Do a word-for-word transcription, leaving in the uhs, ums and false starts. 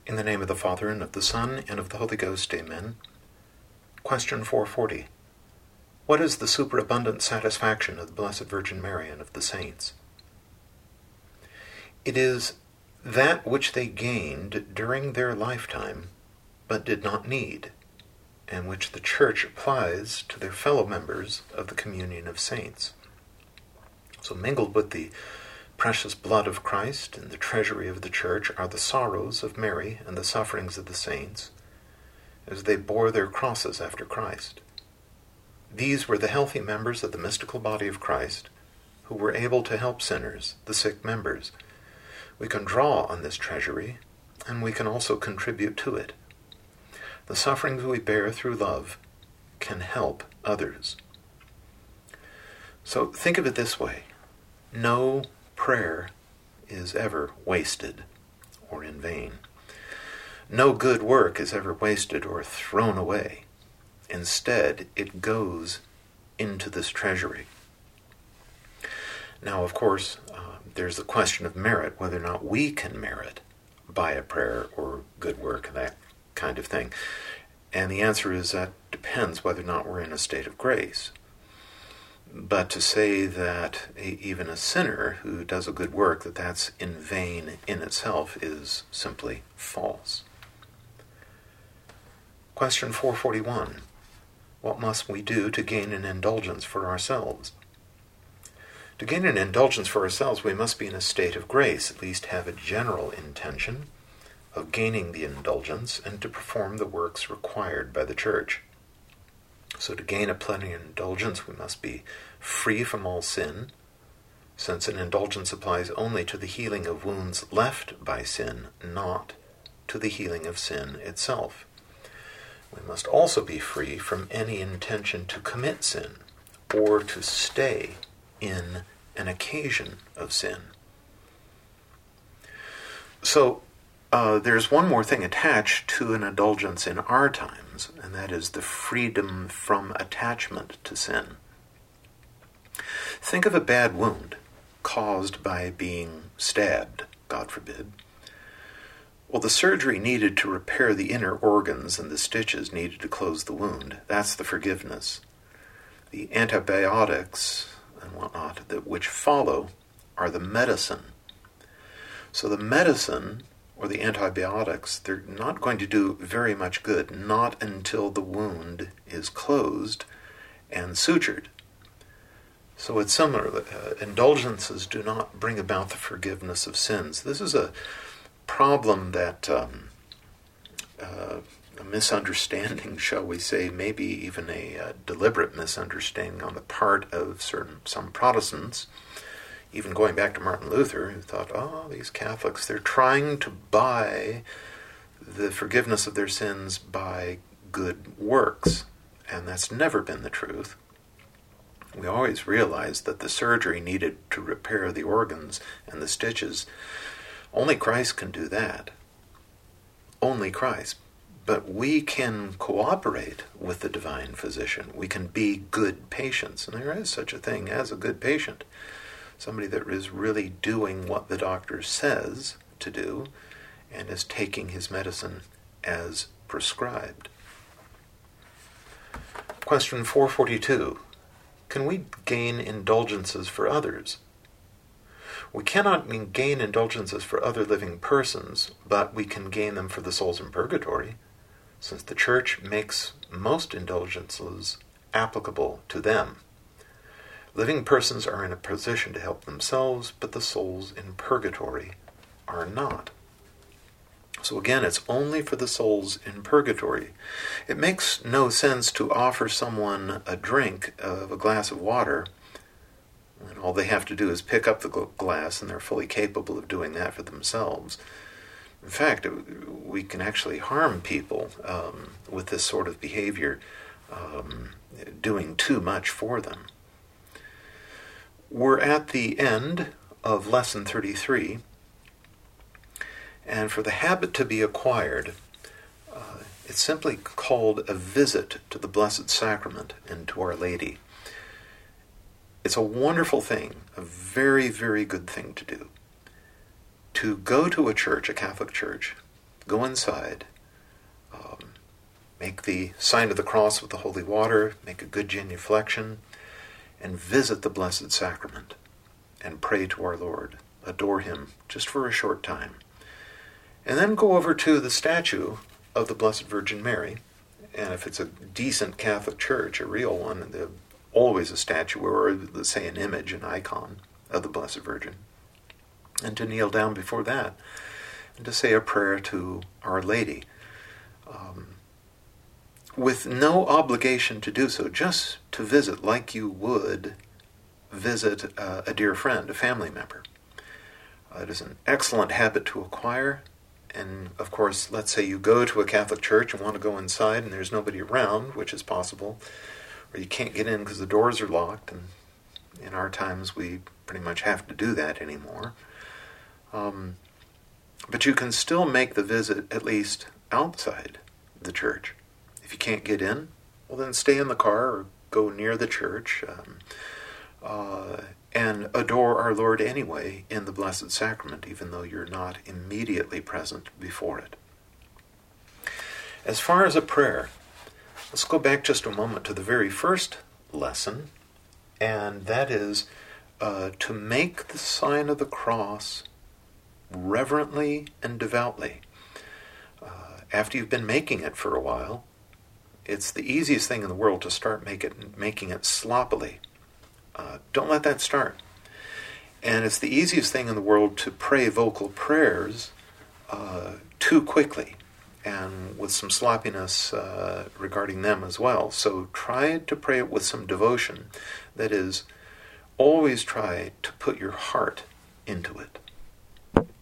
In the name of the Father, and of the Son, and of the Holy Ghost, amen. Question four forty. What is the superabundant satisfaction of the Blessed Virgin Mary and of the saints? It is that which they gained during their lifetime, but did not need, and which the Church applies to their fellow members of the communion of saints. So mingled with the precious blood of Christ and the treasury of the Church are the sorrows of Mary and the sufferings of the saints, as they bore their crosses after Christ. These were the healthy members of the mystical body of Christ, who were able to help sinners, the sick members. We can draw on this treasury, and we can also contribute to it. The sufferings we bear through love can help others. So think of it this way. No prayer is ever wasted or in vain. No good work is ever wasted or thrown away. Instead, it goes into this treasury. Now, of course, uh, there's the question of merit, whether or not we can merit by a prayer or good work, that kind of thing. And the answer is that depends whether or not we're in a state of grace. But to say that a, even a sinner who does a good work, that that's in vain in itself, is simply false. Question four forty-one. What must we do to gain an indulgence for ourselves? To gain an indulgence for ourselves, we must be in a state of grace, at least have a general intention of gaining the indulgence and to perform the works required by the Church. So to gain a plenary indulgence, we must be free from all sin, since an indulgence applies only to the healing of wounds left by sin, not to the healing of sin itself. We must also be free from any intention to commit sin or to stay in an occasion of sin. So uh, there's one more thing attached to an indulgence in our times, and that is the freedom from attachment to sin. Think of a bad wound caused by being stabbed, God forbid. Well, the surgery needed to repair the inner organs and the stitches needed to close the wound. That's the forgiveness. The antibiotics and whatnot that which follow are the medicine. So the medicine or the antibiotics, they're not going to do very much good, not until the wound is closed and sutured. So it's similar. Uh, indulgences do not bring about the forgiveness of sins. This is a problem that, um, uh, a misunderstanding, shall we say, maybe even a uh, deliberate misunderstanding on the part of certain some Protestants, even going back to Martin Luther, who thought, oh, these Catholics, they're trying to buy the forgiveness of their sins by good works. And that's never been the truth. We always realized that the surgery needed to repair the organs and the stitches. Only Christ can do that. Only Christ. But we can cooperate with the divine physician. We can be good patients. And there is such a thing as a good patient. Somebody that is really doing what the doctor says to do and is taking his medicine as prescribed. Question four forty-two. Can we gain indulgences for others? We cannot gain indulgences for other living persons, but we can gain them for the souls in purgatory, since the Church makes most indulgences applicable to them. Living persons are in a position to help themselves, but the souls in purgatory are not. So again, it's only for the souls in purgatory. It makes no sense to offer someone a drink of a glass of water, and all they have to do is pick up the glass, and they're fully capable of doing that for themselves. In fact, we can actually harm people um, with this sort of behavior, um, doing too much for them. We're at the end of Lesson thirty-three, and for the habit to be acquired, uh, it's simply called a visit to the Blessed Sacrament and to Our Lady. It's a wonderful thing, a very, very good thing to do. To go to a church, a Catholic church, go inside, um, make the sign of the cross with the holy water, make a good genuflection, and visit the Blessed Sacrament and pray to our Lord. Adore him just for a short time. And then go over to the statue of the Blessed Virgin Mary. And if it's a decent Catholic church, a real one, there's always a statue or, let's say, an image, an icon of the Blessed Virgin. And to kneel down before that and to say a prayer to Our Lady. Um, with no obligation to do so, just to visit like you would visit uh, a dear friend, a family member. Uh, it is an excellent habit to acquire. And, of course, let's say you go to a Catholic church and want to go inside and there's nobody around, which is possible, or you can't get in because the doors are locked, and in our times we pretty much have to do that anymore. Um, but you can still make the visit at least outside the church. If you can't get in, well then stay in the car or go near the church um, uh, and adore our Lord anyway in the Blessed Sacrament, even though you're not immediately present before it. As far as a prayer, let's go back just a moment to the very first lesson, and that is uh, to make the sign of the cross reverently and devoutly. Uh, after you've been making it for a while, it's the easiest thing in the world to start make it, making it sloppily. Uh, don't let that start. And it's the easiest thing in the world to pray vocal prayers uh, too quickly and with some sloppiness uh, regarding them as well. So try to pray it with some devotion. That is, always try to put your heart into it.